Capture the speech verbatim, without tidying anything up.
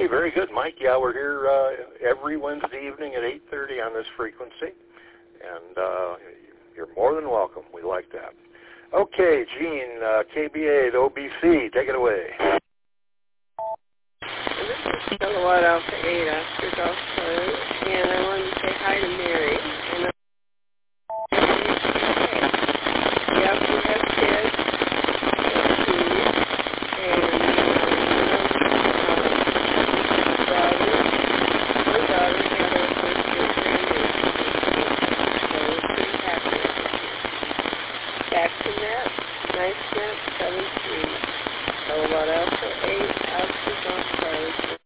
Okay, very good, Mike. Yeah, we're here uh, every Wednesday evening at eight thirty on this frequency, and uh, you're more than welcome. We like that. Okay, Gene, uh, K B A at O B C, take it away. This is Kilowatt Alpha eight Oscar Golf Club, and I wanted to say hi to Mary. And yep, we have kids, and daughter, her daughter had her first year graduation, so we're pretty happy. Back to net, nice net, seven three. Kilowatt Alpha eight Oscar Golf Club.